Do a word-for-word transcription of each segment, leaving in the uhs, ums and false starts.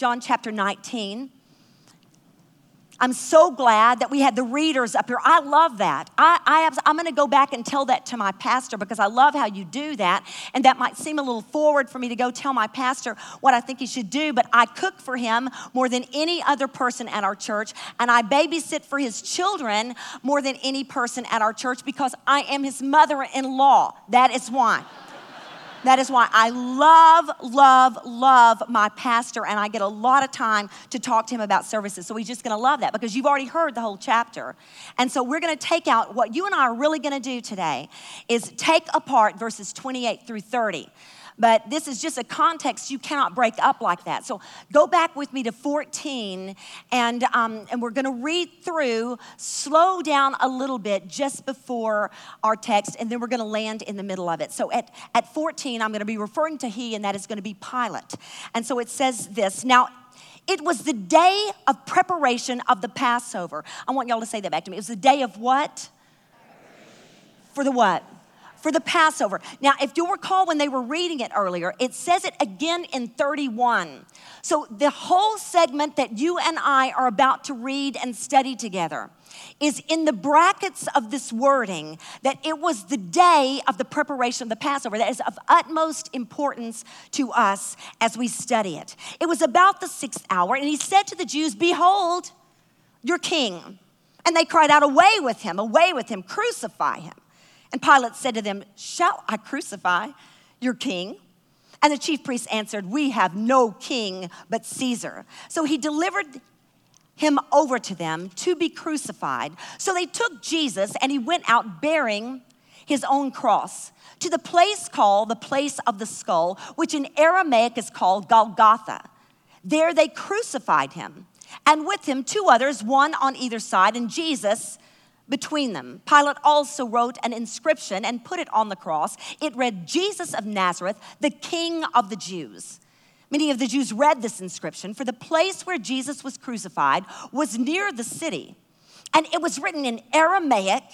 John chapter nineteen. I'm so glad that we had the readers up here. I love that. I, I have, I'm going to go back and tell that to my pastor because I love how you do that. And that might seem a little forward for me to go tell my pastor what I think he should do, but I cook for him more than any other person at our church, and I babysit for his children more than any person at our church because I am his mother-in-law. That is why. That is why I love, love, love my pastor, and I get a lot of time to talk to him about services. So he's just going to love that because you've already heard the whole chapter. And so we're going to take out, what you and I are really going to do today is take apart verses twenty-eight through thirty. But this is just a context you cannot break up like that. So go back with me to fourteen, and um, and we're going to read through, slow down a little bit just before our text, and then we're going to land in the middle of it. So at, at fourteen, I'm going to be referring to he, and that is going to be Pilate. And so it says this. Now, it was the day of preparation of the Passover. I want y'all to say that back to me. It was the day of what? For the what? For the Passover. Now, if you'll recall when they were reading it earlier, it says it again in thirty-one. So the whole segment that you and I are about to read and study together is in the brackets of this wording that it was the day of the preparation of the Passover. That is of utmost importance to us as we study it. It was about the sixth hour, and he said to the Jews, "Behold, your king." And they cried out, "Away with him, away with him, crucify him." And Pilate said to them, "Shall I crucify your king?" And the chief priests answered, "We have no king but Caesar." So he delivered him over to them to be crucified. So they took Jesus, and he went out bearing his own cross to the place called the place of the skull, which in Aramaic is called Golgotha. There they crucified him, and with him two others, one on either side, and Jesus between them. Pilate also wrote an inscription and put it on the cross. It read, "Jesus of Nazareth, the King of the Jews." Many of the Jews read this inscription, for the place where Jesus was crucified was near the city. And it was written in Aramaic,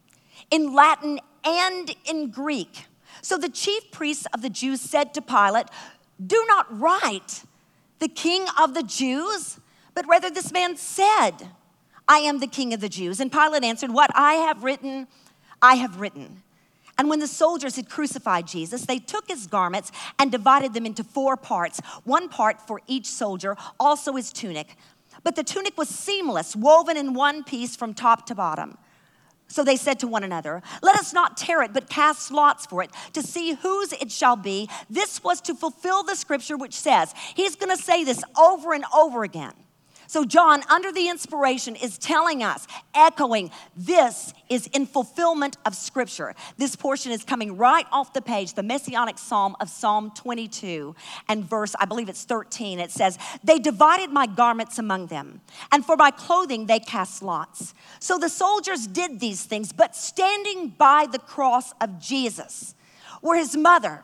in Latin, and in Greek. So the chief priests of the Jews said to Pilate, "Do not write, the King of the Jews, but rather this man said, 'I am the King of the Jews.'" And Pilate answered, "What I have written, I have written." And when the soldiers had crucified Jesus, they took his garments and divided them into four parts, one part for each soldier, also his tunic. But the tunic was seamless, woven in one piece from top to bottom. So they said to one another, "Let us not tear it, but cast lots for it to see whose it shall be." This was to fulfill the scripture which says, he's going to say this over and over again. So John, under the inspiration, is telling us, echoing, this is in fulfillment of Scripture. This portion is coming right off the page, the Messianic Psalm of Psalm twenty-two, and verse, I believe it's thirteen. It says, "They divided my garments among them, and for my clothing they cast lots." So the soldiers did these things, but standing by the cross of Jesus were his mother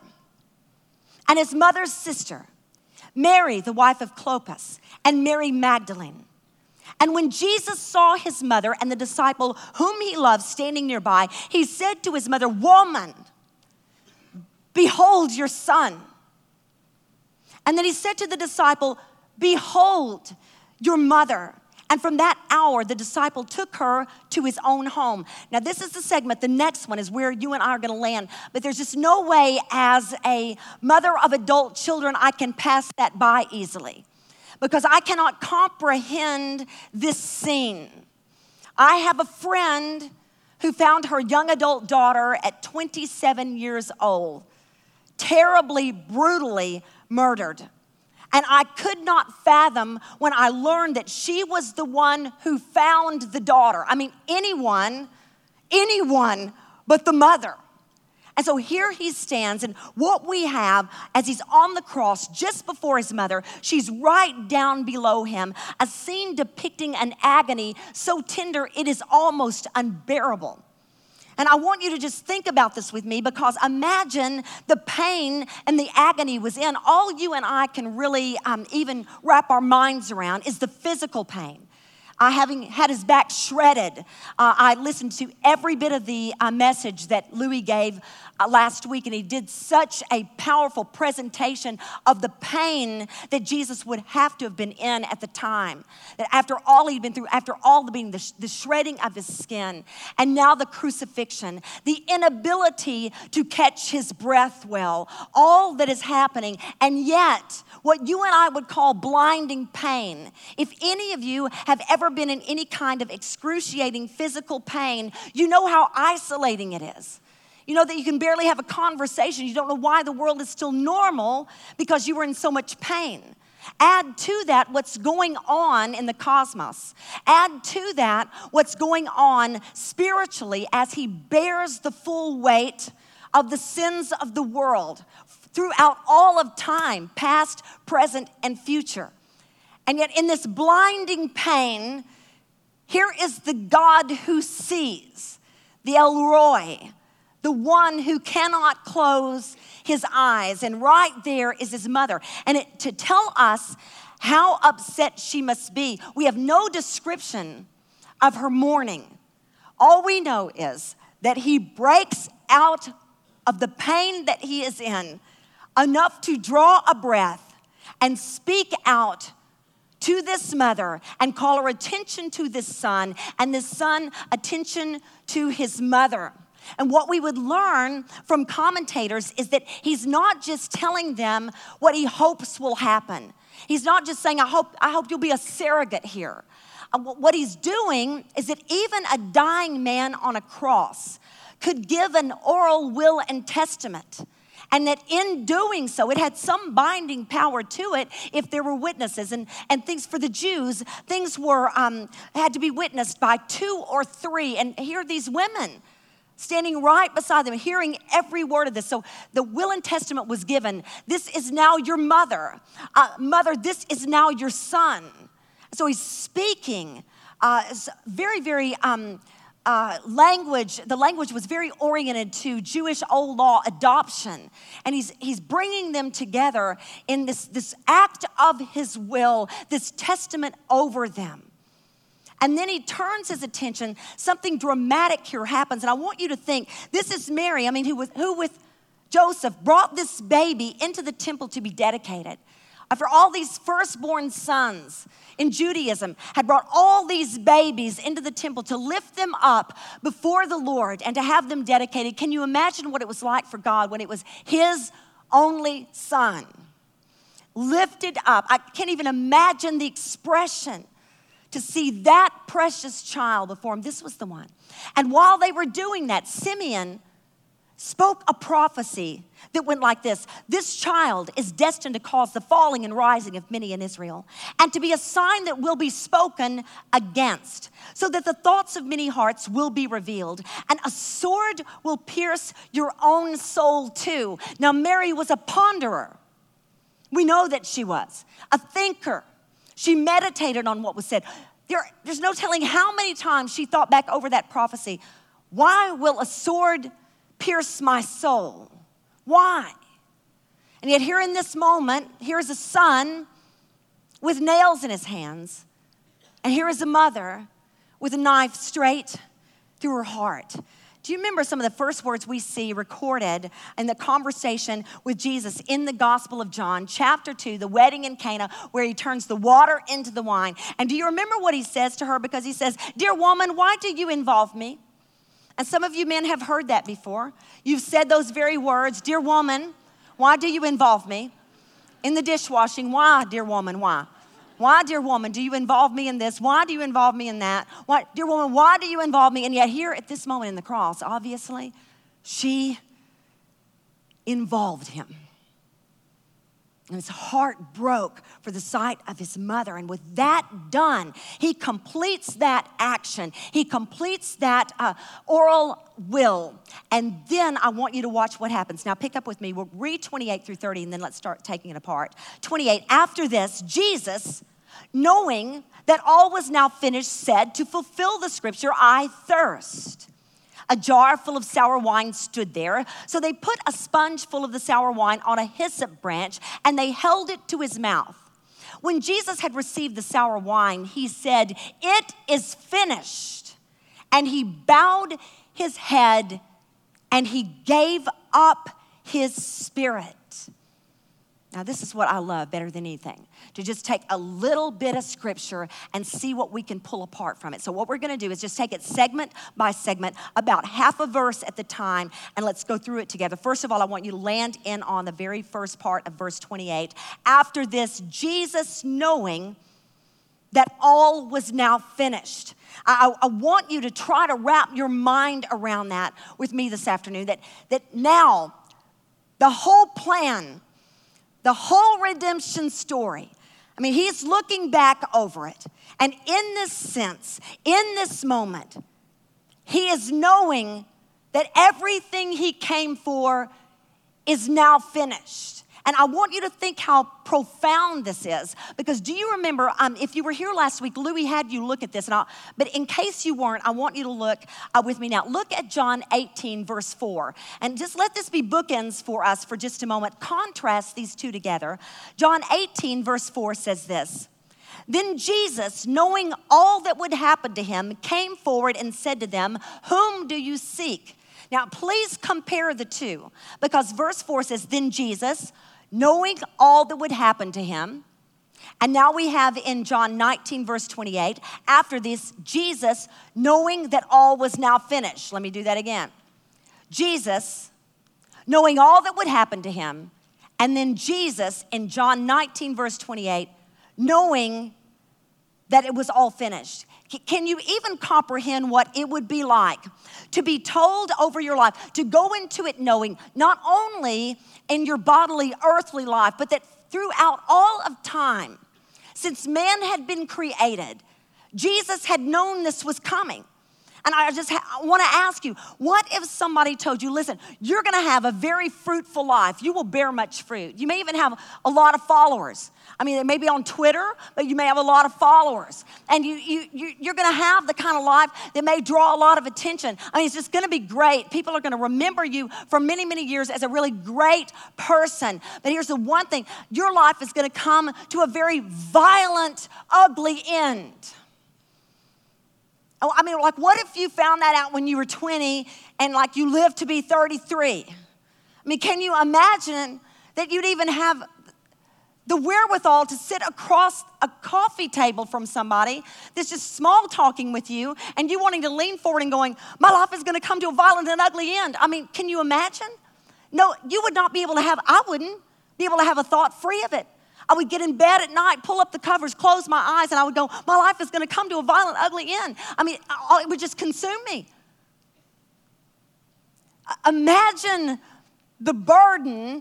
and his mother's sister, Mary, the wife of Clopas, and Mary Magdalene. And when Jesus saw his mother and the disciple whom he loved standing nearby, he said to his mother, "Woman, behold your son." And then he said to the disciple, "Behold your mother." And from that hour, the disciple took her to his own home. Now, this is the segment. The next one is where you and I are going to land. But there's just no way as a mother of adult children I can pass that by easily because I cannot comprehend this scene. I have a friend who found her young adult daughter at twenty-seven years old, terribly, brutally murdered. And I could not fathom when I learned that she was the one who found the daughter. I mean, anyone, anyone but the mother. And so here he stands, and what we have as he's on the cross just before his mother, she's right down below him, a scene depicting an agony so tender it is almost unbearable. And I want you to just think about this with me because imagine the pain and the agony was in. All you and I can really um, even wrap our minds around is the physical pain. Uh, having had his back shredded. Uh, I listened to every bit of the uh, message that Louis gave uh, last week, and he did such a powerful presentation of the pain that Jesus would have to have been in at the time. That after all he'd been through, after all the being, the, sh- the shredding of his skin, and now the crucifixion, the inability to catch his breath well, all that is happening, and yet what you and I would call blinding pain. If any of you have ever been in any kind of excruciating physical pain, you know how isolating it is. You know that you can barely have a conversation. You don't know why the world is still normal because you were in so much pain. Add to that what's going on in the cosmos. Add to that what's going on spiritually as he bears the full weight of the sins of the world throughout all of time, past, present, and future. And yet in this blinding pain, here is the God who sees, the El Roi, the one who cannot close his eyes. And right there is his mother. And it, to tell us how upset she must be, we have no description of her mourning. All we know is that he breaks out of the pain that he is in enough to draw a breath and speak out to this mother and call her attention to this son, and this son attention to his mother. And what we would learn from commentators is that he's not just telling them what he hopes will happen. He's not just saying, I hope, I hope you'll be a surrogate here. Uh, what he's doing is that even a dying man on a cross could give an oral will and testament. And that in doing so, it had some binding power to it if there were witnesses. And, and things for the Jews, things were um, had to be witnessed by two or three. And here are these women standing right beside them, hearing every word of this. So the will and testament was given. This is now your mother. Uh, mother, this is now your son. So he's speaking uh, very, very... Um, Uh, language, the language was very oriented to Jewish old law adoption. And he's he's bringing them together in this, this act of his will, this testament over them. And then he turns his attention, something dramatic here happens. And I want you to think, this is Mary, I mean, who with, who with Joseph brought this baby into the temple to be dedicated. After all these firstborn sons in Judaism had brought all these babies into the temple to lift them up before the Lord and to have them dedicated. Can you imagine what it was like for God when it was his only son lifted up? I can't even imagine the expression to see that precious child before him. This was the one. And while they were doing that, Simeon spoke a prophecy that went like this. This child is destined to cause the falling and rising of many in Israel, and to be a sign that will be spoken against, so that the thoughts of many hearts will be revealed, and a sword will pierce your own soul too. Now, Mary was a ponderer. We know that she was a thinker. She meditated on what was said. There, there's no telling how many times she thought back over that prophecy. Why will a sword pierce my soul? Why? And yet here in this moment, here's a son with nails in his hands, and here is a mother with a knife straight through her heart. Do you remember some of the first words we see recorded in the conversation with Jesus in the Gospel of John, chapter two, the wedding in Cana, where he turns the water into the wine? And do you remember what he says to her? Because he says, "Dear woman, why do you involve me?" And some of you men have heard that before. You've said those very words, "Dear woman, why do you involve me in the dishwashing? Why, dear woman, why? Why, dear woman, do you involve me in this? Why do you involve me in that? Why, dear woman, why do you involve me?" And yet here at this moment in the cross, obviously, she involved him. And his heart broke for the sight of his mother. And with that done, he completes that action. He completes that uh, oral will. And then I want you to watch what happens. Now pick up with me. We'll read twenty-eight through thirty, and then let's start taking it apart. twenty-eight, after this, Jesus, knowing that all was now finished, said, to fulfill the scripture, "I thirst." A jar full of sour wine stood there. So they put a sponge full of the sour wine on a hyssop branch, and they held it to his mouth. When Jesus had received the sour wine, he said, "It is finished." And he bowed his head and he gave up his spirit. Now, this is what I love better than anything, to just take a little bit of scripture and see what we can pull apart from it. So what we're going to do is just take it segment by segment, about half a verse at the time, and let's go through it together. First of all, I want you to land in on the very first part of verse twenty-eight. After this, Jesus, knowing that all was now finished. I, I want you to try to wrap your mind around that with me this afternoon, that, that now the whole plan, the whole redemption story, I mean, he's looking back over it. And in this sense, in this moment, he is knowing that everything he came for is now finished. And I want you to think how profound this is, because do you remember, um, if you were here last week, Louis had you look at this, and I'll, but in case you weren't, I want you to look uh, with me now. Look at John eighteen, verse four, and just let this be bookends for us for just a moment. Contrast these two together. John eighteen, verse four says this: "Then Jesus, knowing all that would happen to him, came forward and said to them, 'Whom do you seek?'" Now, please compare the two, because verse four says, "Then Jesus, knowing all that would happen to him." And now we have in John nineteen, verse twenty-eight, after this, Jesus, knowing that all was now finished. Let me do that again. Jesus, knowing all that would happen to him, and then Jesus in John nineteen, verse twenty-eight, knowing that it was all finished. Can you even comprehend what it would be like to be told over your life, to go into it knowing not only in your bodily earthly life, but that throughout all of time, since man had been created, Jesus had known this was coming. And I just ha- want to ask you, what if somebody told you, listen, you're going to have a very fruitful life. You will bear much fruit. You may even have a lot of followers. I mean, it may be on Twitter, but you may have a lot of followers. And you, you, you, you're going to have the kind of life that may draw a lot of attention. I mean, it's just going to be great. People are going to remember you for many, many years as a really great person. But here's the one thing. Your life is going to come to a very violent, ugly end. I mean, like, what if you found that out when you were twenty and, like, you lived to be thirty-three? I mean, can you imagine that you'd even have the wherewithal to sit across a coffee table from somebody that's just small talking with you and you wanting to lean forward and going, my life is going to come to a violent and ugly end? I mean, can you imagine? No, you would not be able to have, I wouldn't be able to have a thought free of it. I would get in bed at night, pull up the covers, close my eyes, and I would go, my life is going to come to a violent, ugly end. I mean, it would just consume me. Imagine the burden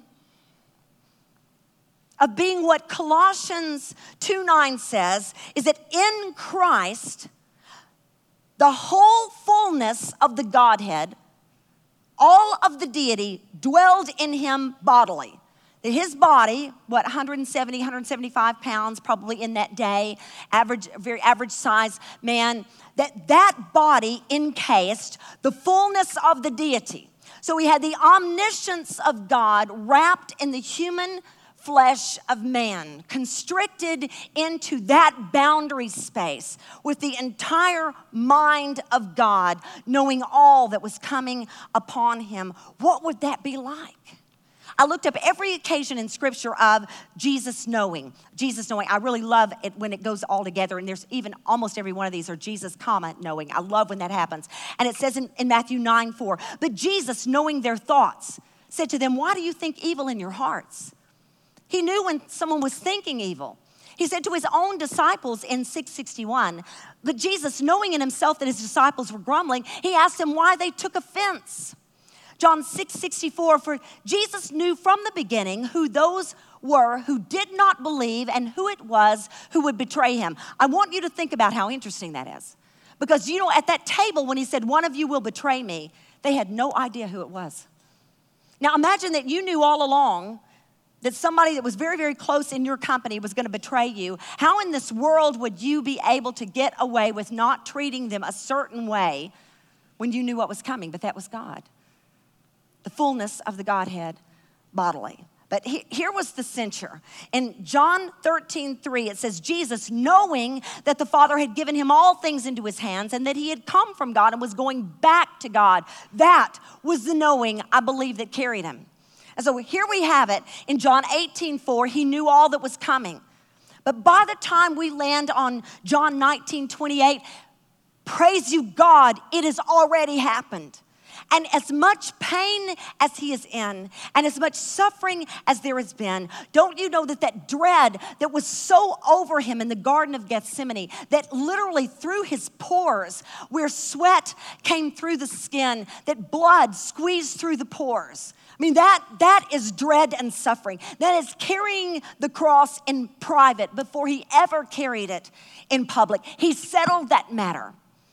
of being what Colossians two nine says, is that in Christ, the whole fullness of the Godhead, all of the deity dwelled in him bodily. His body, what, one seventy, one seventy-five pounds probably in that day, average, very average size man, that that body encased the fullness of the deity. So he had the omniscience of God wrapped in the human flesh of man, constricted into that boundary space with the entire mind of God, knowing all that was coming upon him. What would that be like? I looked up every occasion in Scripture of Jesus knowing. Jesus knowing. I really love it when it goes all together. And there's even almost every one of these are Jesus, comma, knowing. I love when that happens. And it says in, in Matthew nine four, but Jesus, knowing their thoughts, said to them, why do you think evil in your hearts? He knew when someone was thinking evil. He said to his own disciples in six sixty-one, but Jesus, knowing in himself that his disciples were grumbling, he asked them why they took offense. John six sixty-four, for Jesus knew from the beginning who those were who did not believe and who it was who would betray him. I want you to think about how interesting that is. Because, you know, at that table when he said, one of you will betray me, they had no idea who it was. Now imagine that you knew all along that somebody that was very, very close in your company was going to betray you. How in this world would you be able to get away with not treating them a certain way when you knew what was coming? But that was God. The fullness of the Godhead bodily. But he, here was the censure. In John thirteen three, it says, Jesus, knowing that the Father had given him all things into his hands and that he had come from God and was going back to God, that was the knowing, I believe, that carried him. And so here we have it. In John eighteen four, he knew all that was coming. But by the time we land on John nineteen twenty-eight, praise you, God, it has already happened. And as much pain as he is in, and as much suffering as there has been, don't you know that that dread that was so over him in the Garden of Gethsemane, that literally through his pores, where sweat came through the skin, that blood squeezed through the pores. I mean, that, that is dread and suffering. That is carrying the cross in private before he ever carried it in public. He settled that matter.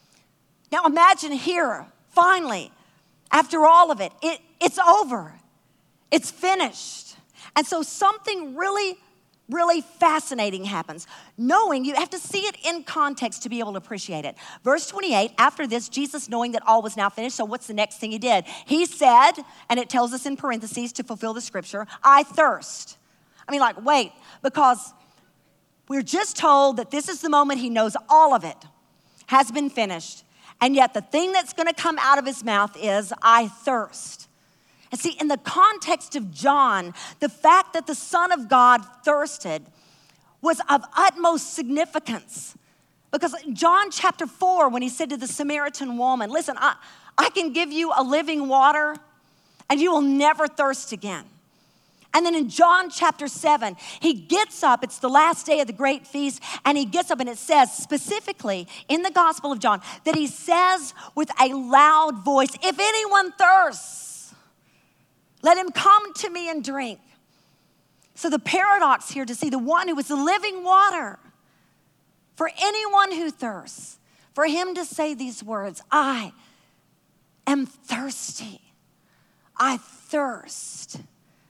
Now imagine here, finally, after all of it, it, it's over. It's finished. And so something really, really fascinating happens. Knowing, you have to see it in context to be able to appreciate it. Verse twenty-eight, after this, Jesus knowing that all was now finished, so what's the next thing he did? He said, and it tells us in parentheses to fulfill the scripture, I thirst. I mean, like, wait, because we're just told that this is the moment he knows all of it has been finished. And yet the thing that's going to come out of his mouth is, I thirst. And see, in the context of John, the fact that the Son of God thirsted was of utmost significance. Because John chapter four, when he said to the Samaritan woman, listen, I, I can give you a living water and you will never thirst again. And then in John chapter seven, he gets up, it's the last day of the great feast, and he gets up and it says specifically in the Gospel of John that he says with a loud voice, if anyone thirsts, let him come to me and drink. So the paradox here to see the one who is the living water, for anyone who thirsts, for him to say these words, I am thirsty, I thirst.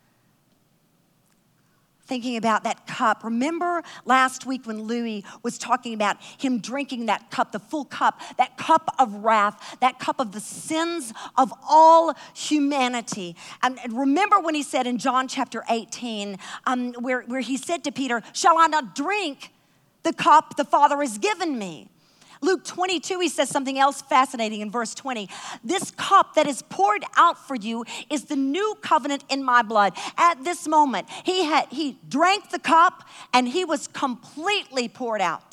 Thinking about that cup. Remember last week when Louis was talking about him drinking that cup, the full cup, that cup of wrath, that cup of the sins of all humanity. And remember when he said in John chapter eighteen, um, where, where he said to Peter, shall I not drink the cup the Father has given me? Luke twenty-two, he says something else fascinating in verse twenty. This cup that is poured out for you is the new covenant in my blood. At this moment, he had he drank the cup and he was completely poured out.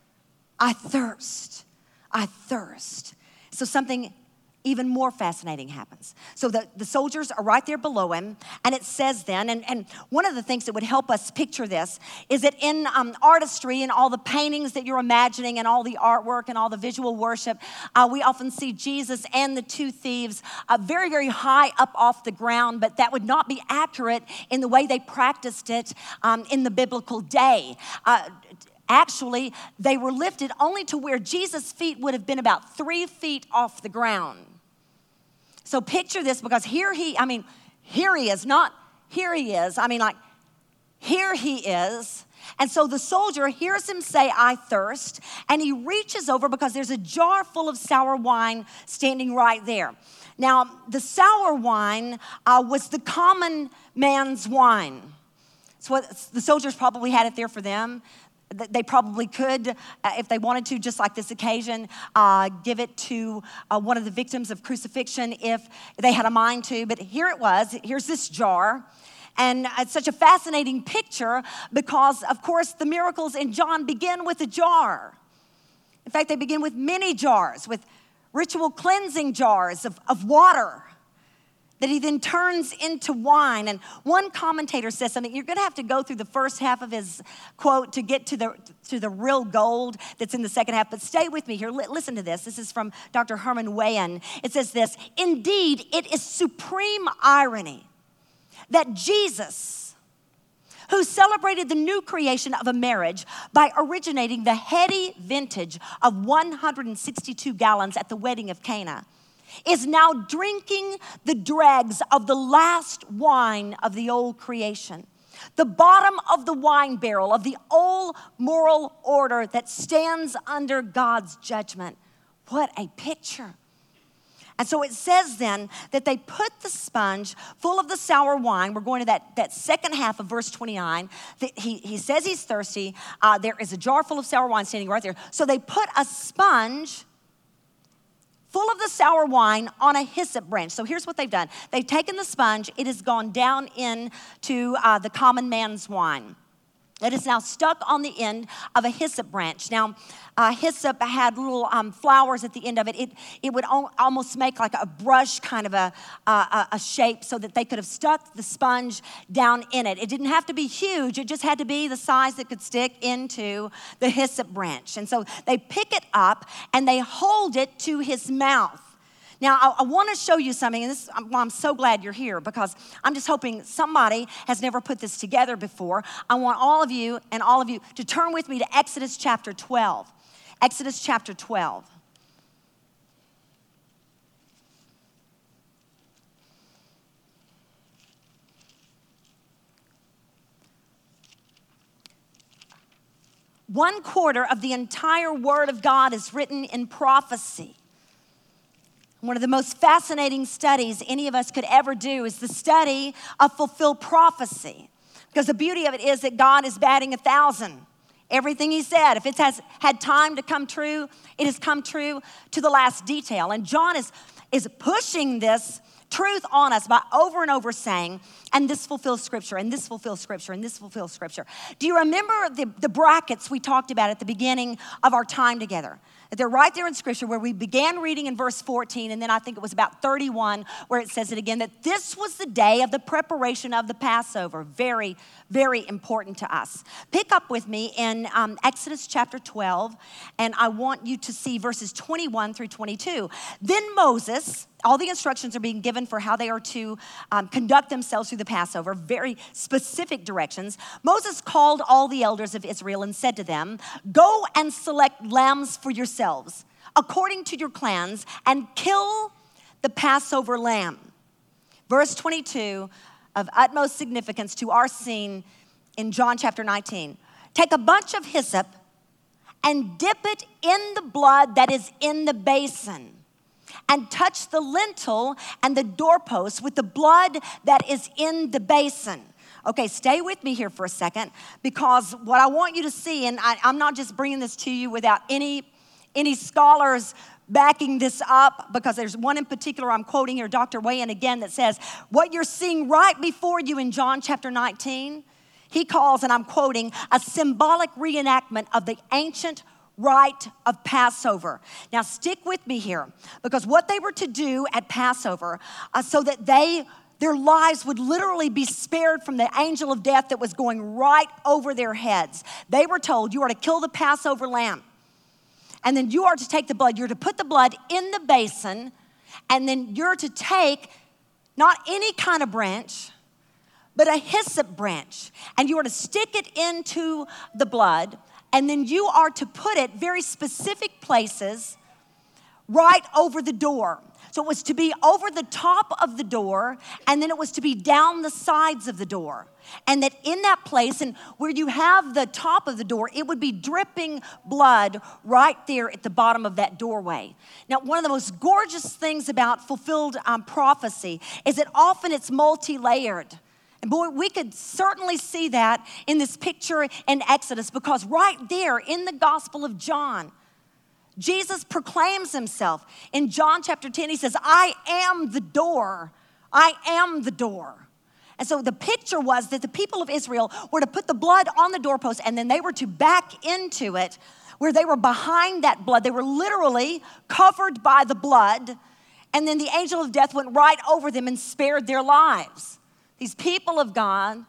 I thirst. I thirst. So something even more fascinating happens. So the, the soldiers are right there below him, and it says then, and, and one of the things that would help us picture this is that in um, artistry and all the paintings that you're imagining and all the artwork and all the visual worship, uh, we often see Jesus and the two thieves uh, very, very high up off the ground, but that would not be accurate in the way they practiced it um, in the biblical day. Uh, Actually, they were lifted only to where Jesus' feet would have been about three feet off the ground. So picture this, because here he, I mean, here he is, not here he is. I mean, like, here he is. And so the soldier hears him say, I thirst, and he reaches over because there's a jar full of sour wine standing right there. Now, the sour wine uh, was the common man's wine. So the soldiers probably had it there for them. They probably could, uh, if they wanted to, just like this occasion, uh, give it to uh, one of the victims of crucifixion if they had a mind to. But here it was. Here's this jar. And it's such a fascinating picture because, of course, the miracles in John begin with a jar. In fact, they begin with many jars, with ritual cleansing jars of, of water that he then turns into wine. And one commentator says something, you're gonna have to go through the first half of his quote to get to the to the real gold that's in the second half, but stay with me here. L- listen to this. This is from Doctor Herman Weyen. It says this, indeed, it is supreme irony that Jesus, who celebrated the new creation of a marriage by originating the heady vintage of one hundred sixty-two gallons at the wedding of Cana, is now drinking the dregs of the last wine of the old creation, the bottom of the wine barrel of the old moral order that stands under God's judgment. What a picture. And so it says then that they put the sponge full of the sour wine. We're going to that, that second half of verse twenty-nine. He, he says he's thirsty. Uh, there is a jar full of sour wine standing right there. So they put a sponge full of the sour wine on a hyssop branch. So here's what they've done. They've taken the sponge. It has gone down into uh, the common man's wine. It is now stuck on the end of a hyssop branch. Now, uh, hyssop had little um, flowers at the end of it. It, it would al- almost make like a brush kind of a, uh, a shape so that they could have stuck the sponge down in it. It didn't have to be huge. It just had to be the size that could stick into the hyssop branch. And so they pick it up and they hold it to his mouth. Now, I, I want to show you something, and this, well, I'm so glad you're here because I'm just hoping somebody has never put this together before. I want all of you and all of you to turn with me to Exodus chapter twelve. Exodus chapter twelve. One quarter of the entire Word of God is written in prophecy. One of the most fascinating studies any of us could ever do is the study of fulfilled prophecy. Because the beauty of it is that God is batting a thousand. Everything he said, if it has had time to come true, it has come true to the last detail. And John is, is pushing this truth on us by over and over saying, and this fulfills Scripture, and this fulfills Scripture, and this fulfills Scripture. Do you remember the, the brackets we talked about at the beginning of our time together? They're right there in Scripture where we began reading in verse fourteen, and then I think it was about thirty-one where it says it again, that this was the day of the preparation of the Passover. Very, very important to us. Pick up with me in um, Exodus chapter twelve, and I want you to see verses twenty-one through twenty-two. Then Moses, all the instructions are being given for how they are to um, conduct themselves through the Passover, very specific directions. Moses called all the elders of Israel and said to them, go and select lambs for yourselves, according to your clans, and kill the Passover lamb. Verse twenty-two, of utmost significance to our scene in John chapter nineteen. Take a bunch of hyssop and dip it in the blood that is in the basin, and touch the lintel and the doorpost with the blood that is in the basin. Okay, stay with me here for a second, because what I want you to see, and I, I'm not just bringing this to you without any, any scholars backing this up, because there's one in particular I'm quoting here, Doctor Wayan again, that says, what you're seeing right before you in John chapter nineteen, he calls, and I'm quoting, a symbolic reenactment of the ancient rite of Passover. Now stick with me here, because what they were to do at Passover, uh, so that they their lives would literally be spared from the angel of death that was going right over their heads. They were told, you are to kill the Passover lamb, and then you are to take the blood. You're to put the blood in the basin, and then you're to take not any kind of branch, but a hyssop branch, and you are to stick it into the blood. And then you are to put it very specific places right over the door. So it was to be over the top of the door, and then it was to be down the sides of the door. And that in that place, and where you have the top of the door, it would be dripping blood right there at the bottom of that doorway. Now, one of the most gorgeous things about fulfilled um, prophecy is that often it's multi-layered. And boy, we could certainly see that in this picture in Exodus, because right there in the Gospel of John, Jesus proclaims himself. In John chapter ten, he says, I am the door. I am the door. And so the picture was that the people of Israel were to put the blood on the doorpost, and then they were to back into it where they were behind that blood. They were literally covered by the blood, and then the angel of death went right over them and spared their lives. These people of God,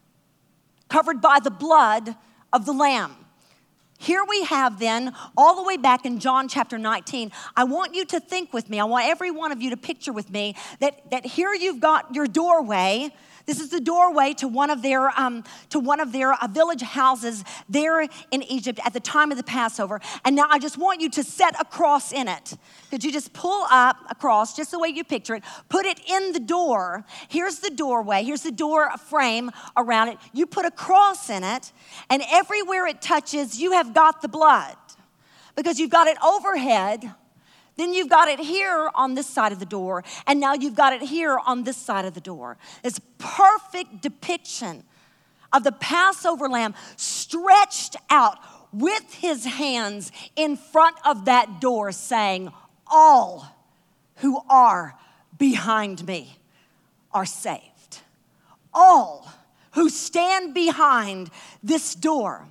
covered by the blood of the Lamb. Here we have then, all the way back in John chapter nineteen, I want you to think with me, I want every one of you to picture with me that, that here you've got your doorway. This is the doorway to one of their um, to one of their uh, village houses there in Egypt at the time of the Passover. And now I just want you to set a cross in it. Could you just pull up a cross, just the way you picture it, put it in the door. Here's the doorway. Here's the door frame around it. You put a cross in it, and everywhere it touches, you have got the blood, because you've got it overhead Then you've got it here on this side of the door, and now you've got it here on this side of the door. It's perfect depiction of the Passover lamb stretched out with his hands in front of that door saying, all who are behind me are saved. All who stand behind this door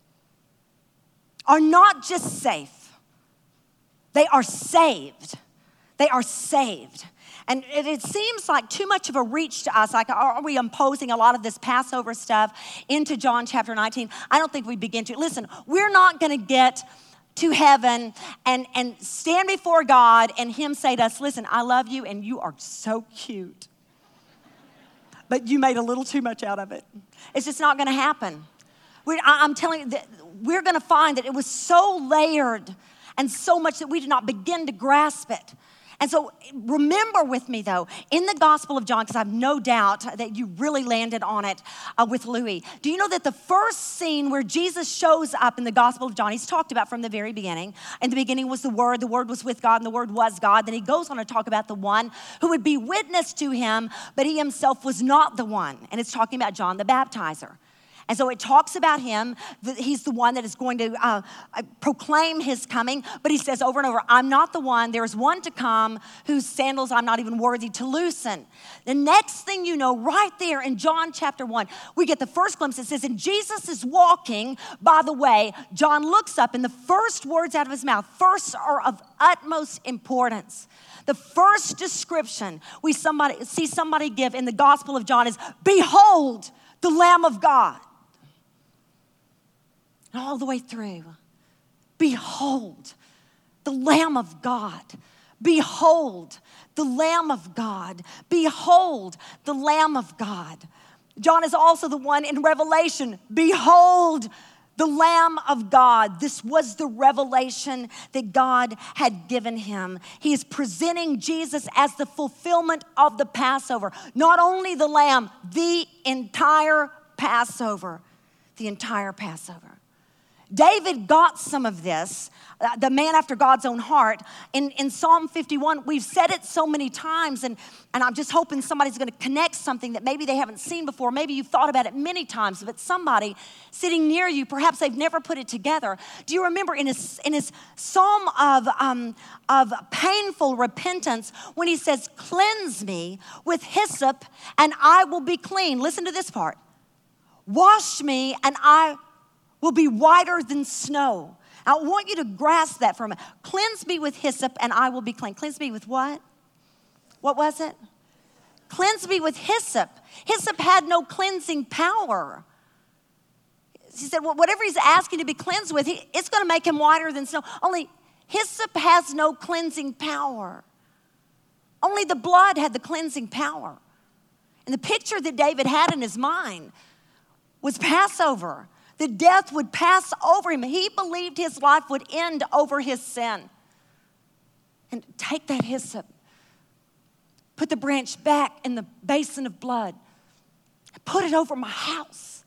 are not just safe. They are saved. They are saved. And it, it seems like too much of a reach to us. Like, are we imposing a lot of this Passover stuff into John chapter nineteen? I don't think we begin to. Listen, we're not going to get to heaven and, and stand before God and him say to us, listen, I love you and you are so cute. But you made a little too much out of it. It's just not going to happen. We're, I, I'm telling you, that we're going to find that it was so layered and so much that we did not begin to grasp it. And so remember with me, though, in the Gospel of John, because I have no doubt that you really landed on it uh, with Louis. Do you know that the first scene where Jesus shows up in the Gospel of John, he's talked about from the very beginning. In the beginning was the Word, the Word was with God, and the Word was God. Then he goes on to talk about the one who would be witness to him, but he himself was not the one. And it's talking about John the Baptizer. And so it talks about him, that he's the one that is going to uh, proclaim his coming. But he says over and over, I'm not the one. There is one to come whose sandals I'm not even worthy to loosen. The next thing you know, right there in John chapter one, we get the first glimpse. It says, and Jesus is walking by the way. John looks up and the first words out of his mouth, first are of utmost importance. The first description we somebody see somebody give in the Gospel of John is, behold, the Lamb of God. And all the way through, behold, the Lamb of God. Behold, the Lamb of God. Behold, the Lamb of God. John is also the one in Revelation. Behold, the Lamb of God. This was the revelation that God had given him. He is presenting Jesus as the fulfillment of the Passover. Not only the Lamb, the entire Passover. The entire Passover. David got some of this, uh, the man after God's own heart. In, in Psalm fifty-one, we've said it so many times, and, and I'm just hoping somebody's going to connect something that maybe they haven't seen before. Maybe you've thought about it many times, but somebody sitting near you, perhaps they've never put it together. Do you remember in his, in his psalm of, um, of painful repentance, when he says, cleanse me with hyssop, and I will be clean. Listen to this part. Wash me, and I will be whiter than snow. I want you to grasp that for a minute. Cleanse me with hyssop and I will be clean. Cleanse me with what? What was it? Cleanse me with hyssop. Hyssop had no cleansing power. He said, well, whatever he's asking to be cleansed with, he, it's going to make him whiter than snow. Only hyssop has no cleansing power. Only the blood had the cleansing power. And the picture that David had in his mind was Passover. The death would pass over him. He believed his life would end over his sin. And take that hyssop, put the branch back in the basin of blood, put it over my house.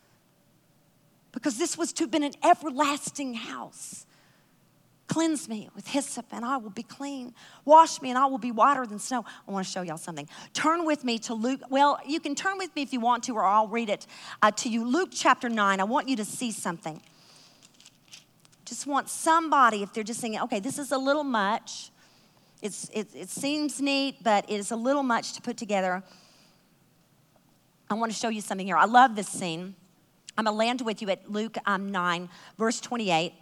Because this was to have been an everlasting house. Cleanse me with hyssop and I will be clean. Wash me and I will be whiter than snow. I want to show y'all something. Turn with me to Luke. Well, you can turn with me if you want to, or I'll read it uh, to you. Luke chapter nine. I want you to see something. Just want somebody, if they're just thinking, okay, this is a little much. It's, it, it seems neat, but it is a little much to put together. I want to show you something here. I love this scene. I'm going to land with you at Luke um, nine, verse twenty-eight.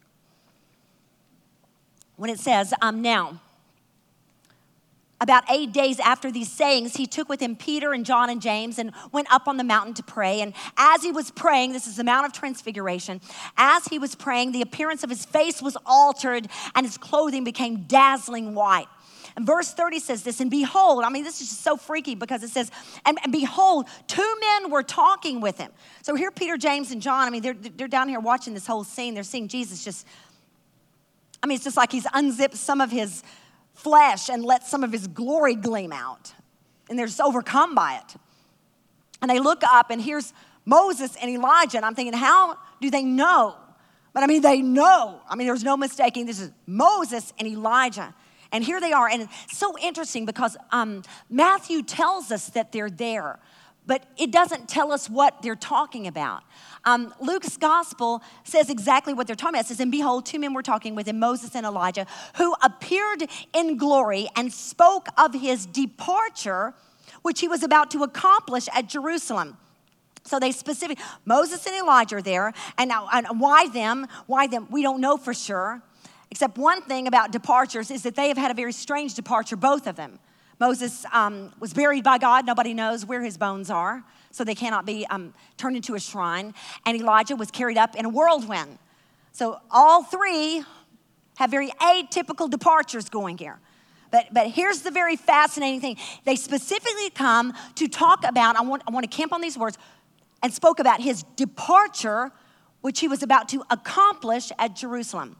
When it says, um, now, about eight days after these sayings, he took with him Peter and John and James and went up on the mountain to pray. And as he was praying, this is the Mount of Transfiguration, as he was praying, the appearance of his face was altered and his clothing became dazzling white. And verse thirty says this, and behold, I mean, this is just so freaky because it says, and, and behold, two men were talking with him. So here Peter, James, and John, I mean, they're, they're down here watching this whole scene. They're seeing Jesus just, I mean, it's just like he's unzipped some of his flesh and let some of his glory gleam out. And they're just overcome by it. And they look up and here's Moses and Elijah. And I'm thinking, how do they know? But I mean, they know. I mean, there's no mistaking. This is Moses and Elijah. And here they are. And it's so interesting because um, Matthew tells us that they're there, but it doesn't tell us what they're talking about. Um, Luke's gospel says exactly what they're talking about. It says, and behold, two men were talking with him, Moses and Elijah, who appeared in glory and spoke of his departure, which he was about to accomplish at Jerusalem. So they specifically, Moses and Elijah are there. And, now, and why them? Why them? We don't know for sure. Except one thing about departures is that they have had a very strange departure, both of them. Moses um, was buried by God. Nobody knows where his bones are, so they cannot be um, turned into a shrine. And Elijah was carried up in a whirlwind. So all three have very atypical departures going here. But, but here's the very fascinating thing. They specifically come to talk about, I want, I want to camp on these words, and spoke about his departure, which he was about to accomplish at Jerusalem.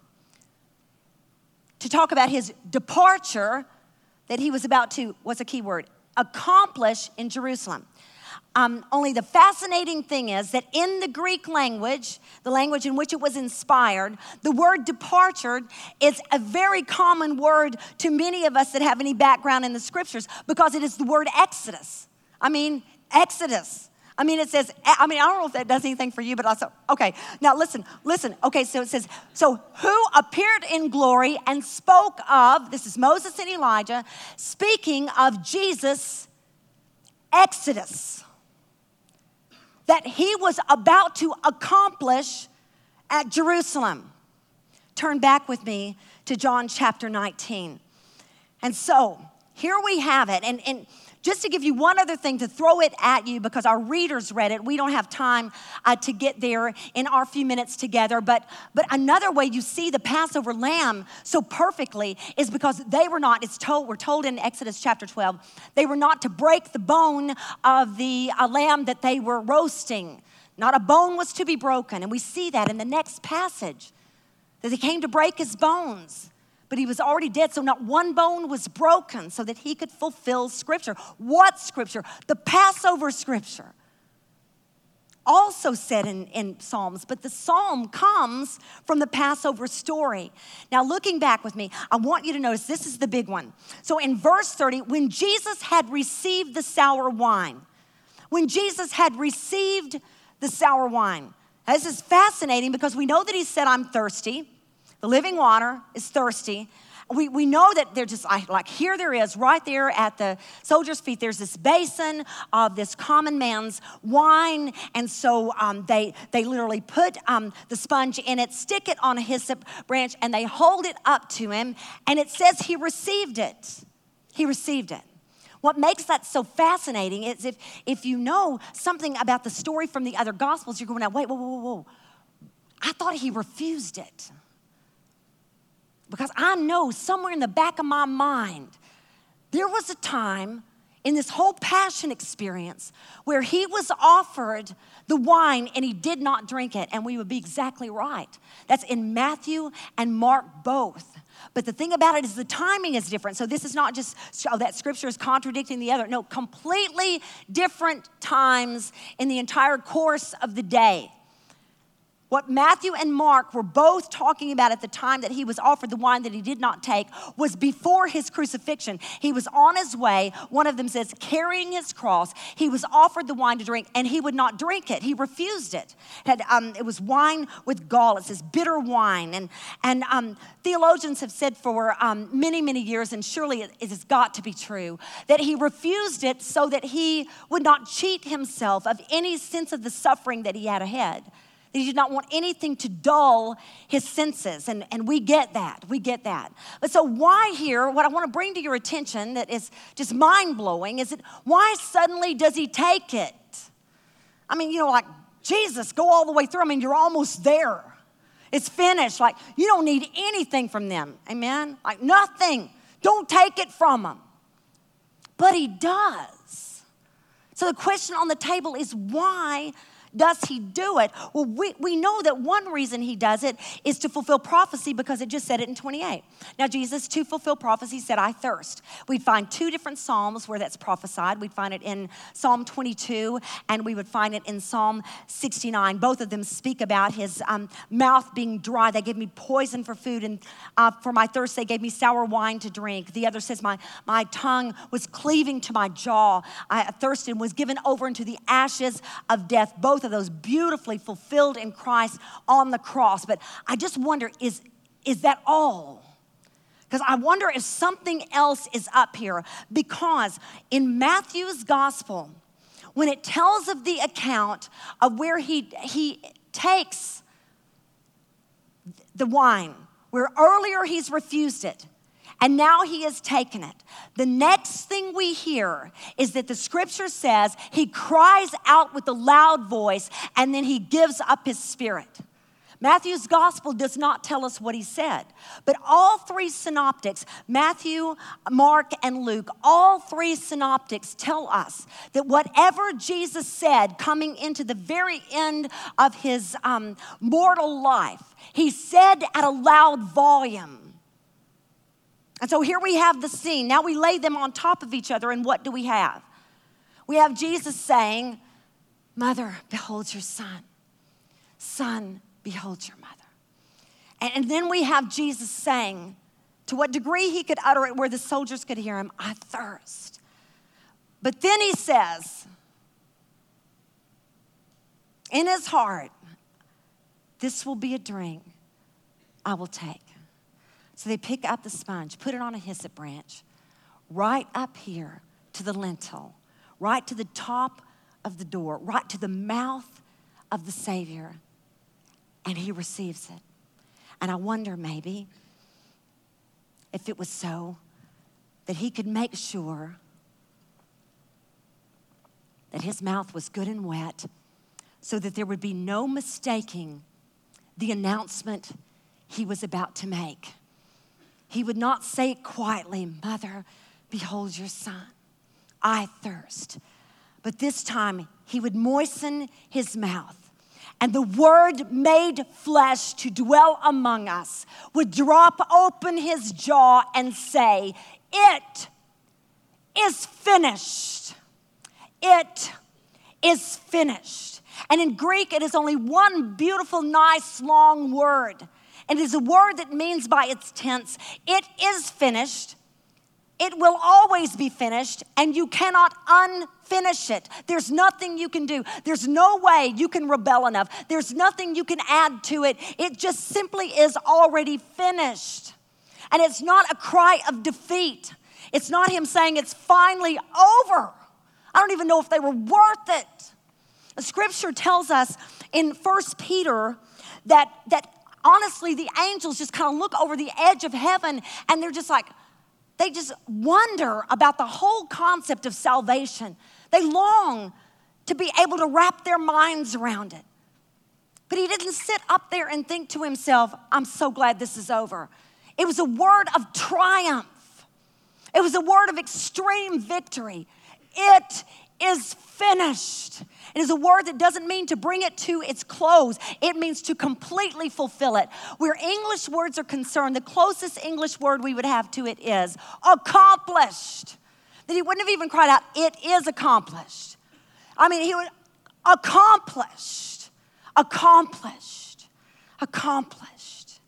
To talk about his departure that he was about to, what's a key word? Accomplish in Jerusalem. Um, only the fascinating thing is that in the Greek language, the language in which it was inspired, the word departure is a very common word to many of us that have any background in the scriptures because it is the word exodus. I mean, exodus. I mean, it says, I mean, I don't know if that does anything for you, but also, okay, now listen, listen. Okay, so it says, so who appeared in glory and spoke of, this is Moses and Elijah, speaking of Jesus' exodus that he was about to accomplish at Jerusalem. Turn back with me to John chapter nineteen. And so here we have it. And, and just to give you one other thing to throw it at you because our readers read it. We don't have time uh, to get there in our few minutes together. But, but another way you see the Passover lamb so perfectly is because they were not, it's told, we're told in Exodus chapter twelve, they were not to break the bone of the uh, lamb that they were roasting. Not a bone was to be broken. And we see that in the next passage, that they came to break his bones. But he was already dead, so not one bone was broken so that he could fulfill Scripture. What Scripture? The Passover Scripture. Also said in, in Psalms, but the Psalm comes from the Passover story. Now, looking back with me, I want you to notice this is the big one. So in verse thirty, when Jesus had received the sour wine, when Jesus had received the sour wine, now, this is fascinating because we know that he said, I'm thirsty. The living water is thirsty. We, we know that they're just like, like here there is right there at the soldiers' feet. There's this basin of this common man's wine. And so um, they, they literally put um, the sponge in it, stick it on a hyssop branch, and they hold it up to him. And it says he received it. He received it. What makes that so fascinating is if, if you know something about the story from the other Gospels, you're going, now, wait, whoa, whoa, whoa, whoa. I thought he refused it. Because I know somewhere in the back of my mind, there was a time in this whole passion experience where he was offered the wine and he did not drink it. And we would be exactly right. That's in Matthew and Mark both. But the thing about it is the timing is different. So this is not just, oh, that scripture is contradicting the other. No, completely different times in the entire course of the day. What Matthew and Mark were both talking about at the time that he was offered the wine that he did not take was before his crucifixion. He was on his way, one of them says, carrying his cross. He was offered the wine to drink, and he would not drink it. He refused it. It, had, um, it was wine with gall. It says bitter wine. And, and um, theologians have said for um, many, many years, and surely it, it has got to be true, that he refused it so that he would not cheat himself of any sense of the suffering that he had ahead. He did not want anything to dull his senses. And, and we get that. We get that. But so why here, what I want to bring to your attention that is just mind-blowing is that why suddenly does he take it? I mean, you know, like, Jesus, go all the way through. I mean, you're almost there. It's finished. Like, you don't need anything from them. Amen? Like, nothing. Don't take it from them. But he does. So the question on the table is why does he do it? Well, we, we know that one reason he does it is to fulfill prophecy because it just said it in twenty-eight. Now, Jesus, to fulfill prophecy, said, I thirst. We'd find two different Psalms where that's prophesied. We'd find it in Psalm twenty-two, and we would find it in Psalm sixty-nine. Both of them speak about his um, mouth being dry. They gave me poison for food, and uh, for my thirst, they gave me sour wine to drink. The other says, my, my tongue was cleaving to my jaw. I thirsted and was given over into the ashes of death. Both of those beautifully fulfilled in Christ on the cross. But I just wonder, is, is that all? Because I wonder if something else is up here. Because in Matthew's gospel, when it tells of the account of where he, he takes the wine, where earlier he's refused it, and now he has taken it. The next thing we hear is that the scripture says he cries out with a loud voice, and then he gives up his spirit. Matthew's gospel does not tell us what he said, but all three synoptics, Matthew, Mark, and Luke, all three synoptics tell us that whatever Jesus said coming into the very end of his um, mortal life, he said at a loud volume. And so here we have the scene. Now we lay them on top of each other, and what do we have? We have Jesus saying, Mother, behold your son. Son, behold your mother. And, and then we have Jesus saying, to what degree he could utter it where the soldiers could hear him, I thirst. But then he says, in his heart, this will be a drink I will take. So they pick up the sponge, put it on a hyssop branch, right up here to the lintel, right to the top of the door, right to the mouth of the Savior, and he receives it. And I wonder maybe if it was so that he could make sure that his mouth was good and wet so that there would be no mistaking the announcement he was about to make. He would not say it quietly, Mother, behold your son. I thirst. But this time, he would moisten his mouth, and the word made flesh to dwell among us would drop open his jaw and say, it is finished. It is finished. And in Greek, it is only one beautiful, nice, long word. And it is a word that means by its tense, it is finished, it will always be finished, and you cannot unfinish it. There's nothing you can do. There's no way you can rebel enough. There's nothing you can add to it. It just simply is already finished. And it's not a cry of defeat. It's not him saying it's finally over. I don't even know if they were worth it. The scripture tells us in First Peter that that honestly, the angels just kind of look over the edge of heaven, and they're just like, they just wonder about the whole concept of salvation. They long to be able to wrap their minds around it. But he didn't sit up there and think to himself, I'm so glad this is over. It was a word of triumph. It was a word of extreme victory. It is finished. It is a word that doesn't mean to bring it to its close. It means to completely fulfill it. Where English words are concerned, the closest English word we would have to it is accomplished. That he wouldn't have even cried out, it is accomplished. I mean, he would, accomplished, accomplished, accomplished.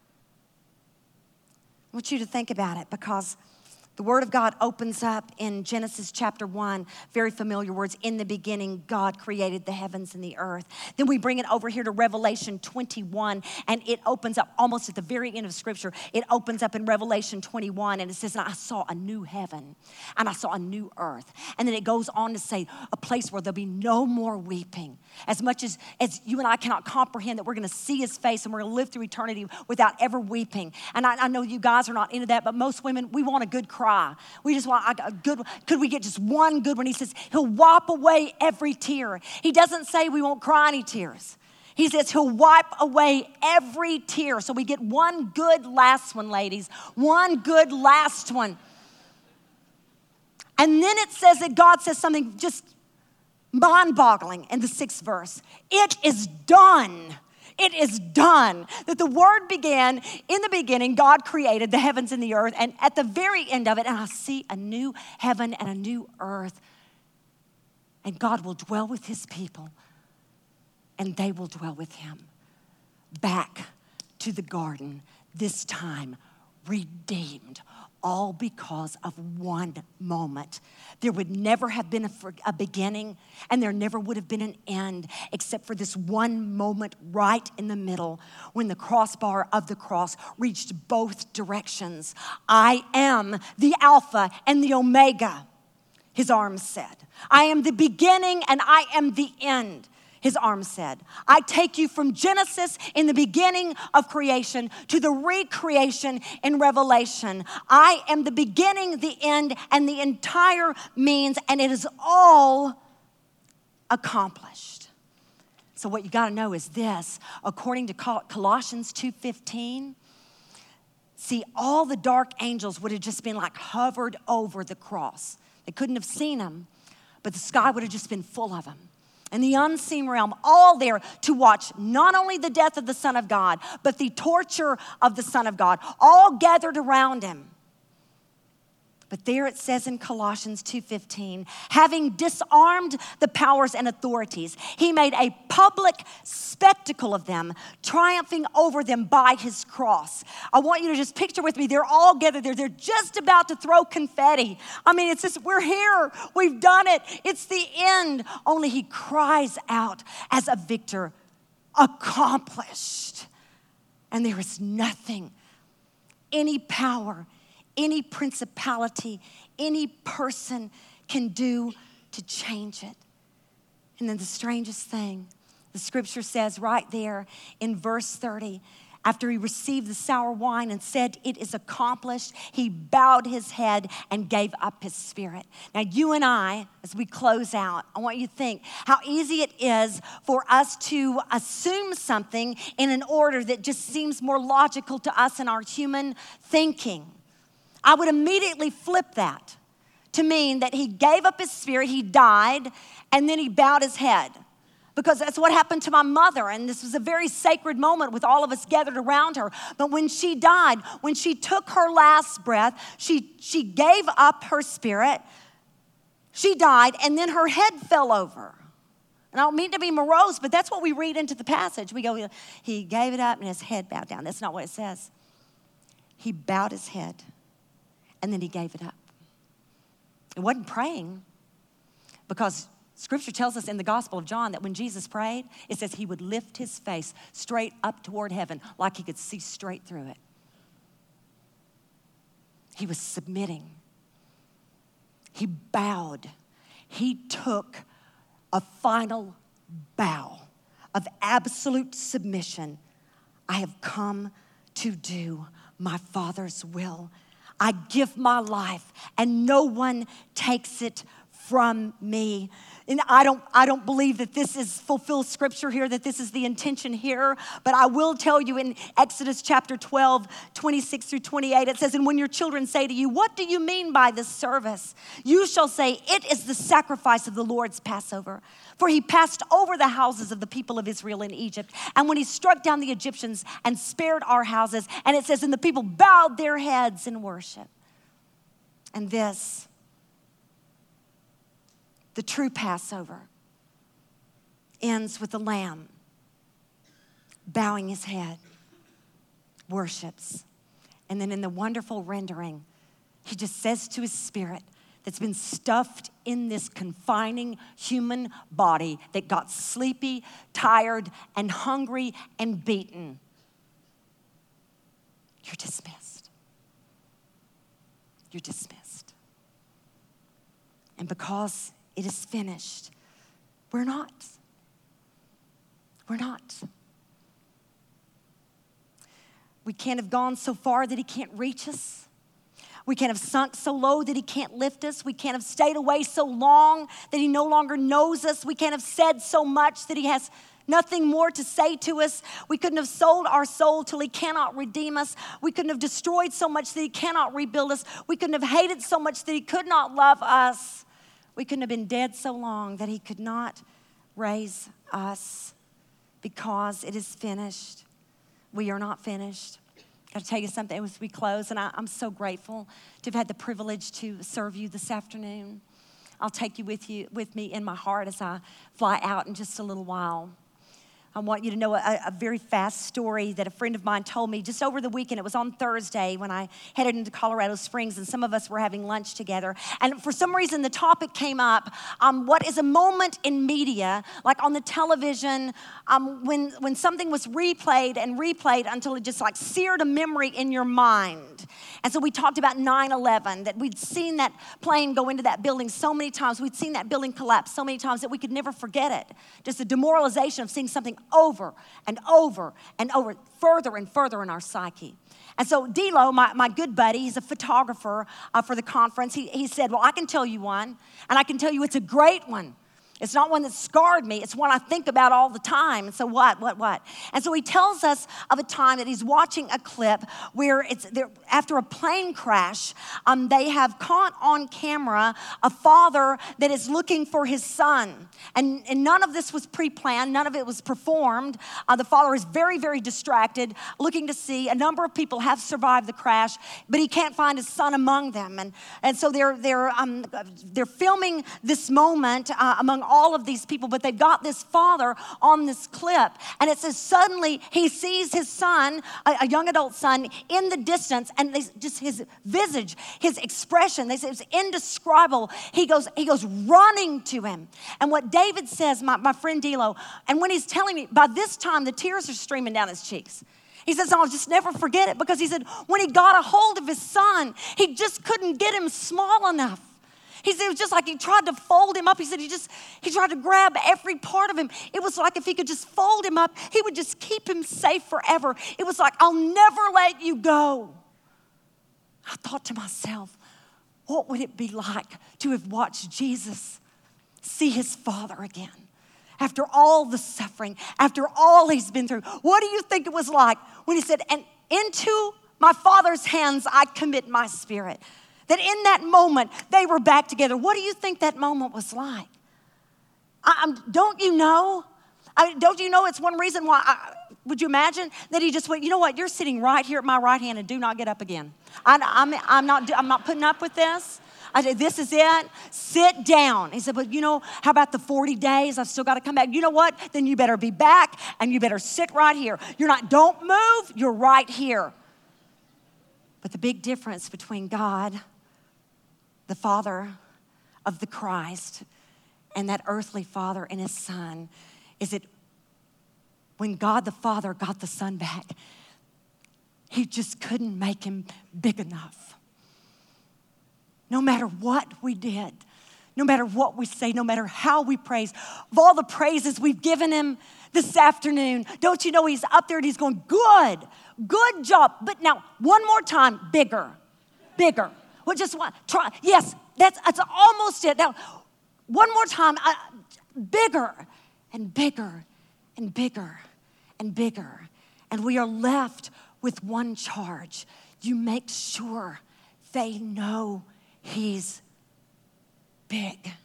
I want you to think about it, because the Word of God opens up in Genesis chapter one, very familiar words. In the beginning, God created the heavens and the earth. Then we bring it over here to Revelation twenty-one, and it opens up almost at the very end of Scripture. It opens up in Revelation twenty-one, and it says, and I saw a new heaven, and I saw a new earth. And then it goes on to say, a place where there'll be no more weeping. As much as, as you and I cannot comprehend that we're going to see his face and we're going to live through eternity without ever weeping. And I, I know you guys are not into that, but most women, we want a good cry. We just want a good, could we get just one good one? He says, he'll wipe away every tear. He doesn't say we won't cry any tears. He says he'll wipe away every tear. So we get one good last one, ladies. One good last one. And then it says that God says something just mind-boggling in the sixth verse. It is done. It is done. That the word began in the beginning, God created the heavens and the earth, and at the very end of it, and I see a new heaven and a new earth, and God will dwell with his people, and they will dwell with him. Back to the garden, this time redeemed, all because of one moment. There would never have been a, a beginning, and there never would have been an end, except for this one moment right in the middle when the crossbar of the cross reached both directions. I am the Alpha and the Omega, his arms said. I am the beginning and I am the end, his arm said. I take you from Genesis in the beginning of creation to the recreation in Revelation. I am the beginning, the end, and the entire means, and it is all accomplished. So what you got to know is this, according to Colossians two fifteen, see, all the dark angels would have just been like hovered over the cross. They couldn't have seen him, but the sky would have just been full of them. And the unseen realm, all there to watch not only the death of the Son of God, but the torture of the Son of God, all gathered around him. But there it says in Colossians two fifteen, having disarmed the powers and authorities, he made a public spectacle of them, triumphing over them by his cross. I want you to just picture with me, they're all gathered there. They're just about to throw confetti. I mean, it's just, we're here. We've done it. It's the end. Only he cries out as a victor, accomplished. And there is nothing, any power, any principality, any person can do to change it. And then the strangest thing, the scripture says right there in verse thirty, after he received the sour wine and said, it is accomplished, he bowed his head and gave up his spirit. Now you and I, as we close out, I want you to think how easy it is for us to assume something in an order that just seems more logical to us in our human thinking. I would immediately flip that to mean that he gave up his spirit, he died, and then he bowed his head. Because that's what happened to my mother, and this was a very sacred moment with all of us gathered around her. But when she died, when she took her last breath, she, she gave up her spirit, she died, and then her head fell over. And I don't mean to be morose, but that's what we read into the passage. We go, he gave it up and his head bowed down. That's not what it says. He bowed his head. And then he gave it up. It wasn't praying, because scripture tells us in the Gospel of John that when Jesus prayed, it says he would lift his face straight up toward heaven like he could see straight through it. He was submitting. He bowed. He took a final bow of absolute submission. I have come to do my Father's will. I give my life, and no one takes it from me. And I don't, I don't believe that this is fulfilled scripture here, that this is the intention here. But I will tell you in Exodus chapter twelve, twenty-six through twenty-eight, it says, and when your children say to you, what do you mean by this service? You shall say, it is the sacrifice of the Lord's Passover. For he passed over the houses of the people of Israel in Egypt. And when he struck down the Egyptians and spared our houses, and it says, and the people bowed their heads in worship. And this, the true Passover, ends with the lamb bowing his head, worships. And then in the wonderful rendering, he just says to his spirit that's been stuffed in this confining human body that got sleepy, tired, and hungry and beaten, you're dismissed. You're dismissed. And because it is finished, we're not. We're not. We can't have gone so far that he can't reach us. We can't have sunk so low that he can't lift us. We can't have stayed away so long that he no longer knows us. We can't have said so much that he has nothing more to say to us. We couldn't have sold our soul till he cannot redeem us. We couldn't have destroyed so much that he cannot rebuild us. We couldn't have hated so much that he could not love us. We couldn't have been dead so long that he could not raise us because it is finished. We are not finished. Got to tell you something as we close, and I, I'm so grateful to have had the privilege to serve you this afternoon. I'll take you with you with me in my heart as I fly out in just a little while. I want you to know a, a very fast story that a friend of mine told me just over the weekend. It was on Thursday when I headed into Colorado Springs, and some of us were having lunch together. And for some reason, the topic came up, um, what is a moment in media, like on the television, um, when, when something was replayed and replayed until it just like seared a memory in your mind. And so we talked about nine eleven, that we'd seen that plane go into that building so many times. We'd seen that building collapse so many times that we could never forget it. Just the demoralization of seeing something over and over and over, further and further in our psyche. And so Dilo, my, my good buddy, he's a photographer uh, for the conference. He, he said, well, I can tell you one, and I can tell you it's a great one. It's not one that scarred me. It's one I think about all the time. And so what, what, what? And so he tells us of a time that he's watching a clip where it's there, after a plane crash, um, they have caught on camera a father that is looking for his son. And, and none of this was pre-planned. None of it was performed. Uh, the father is very, very distracted, looking to see. A number of people have survived the crash, but he can't find his son among them. And, and so they're, they're, um, they're filming this moment uh, among all of these people, but they've got this father on this clip. And it says suddenly he sees his son, a, a young adult son, in the distance, and they, just his visage, his expression, they say it was indescribable. He goes, he goes running to him. And what David says, my, my friend Dilo, and when he's telling me, by this time the tears are streaming down his cheeks. He says, I'll just never forget it, because he said when he got a hold of his son, he just couldn't get him small enough. He said it was just like he tried to fold him up. He said he just, he tried to grab every part of him. It was like if he could just fold him up, he would just keep him safe forever. It was like, I'll never let you go. I thought to myself, what would it be like to have watched Jesus see his Father again? After all the suffering, after all he's been through, what do you think it was like when he said, and into my Father's hands I commit my spirit? That in that moment, they were back together. What do you think that moment was like? I, I'm, don't you know? I mean, don't you know it's one reason why, I, would you imagine that he just went, you know what, you're sitting right here at my right hand and do not get up again. I, I'm, I'm, not, I'm not putting up with this. I said, this is it. Sit down. He said, but you know, how about the forty days? I've still got to come back. You know what? Then you better be back and you better sit right here. You're not, don't move. You're right here. But the big difference between God, the Father of the Christ, and that earthly father and his son, is that when God the Father got the son back, he just couldn't make him big enough. No matter what we did, no matter what we say, no matter how we praise, of all the praises we've given him this afternoon, don't you know he's up there and he's going, good, good job. But now, one more time, bigger, bigger. Well, just one, try. Yes, that's, that's almost it. Now, one more time, uh, bigger and bigger and bigger and bigger. And we are left with one charge. You make sure they know he's big.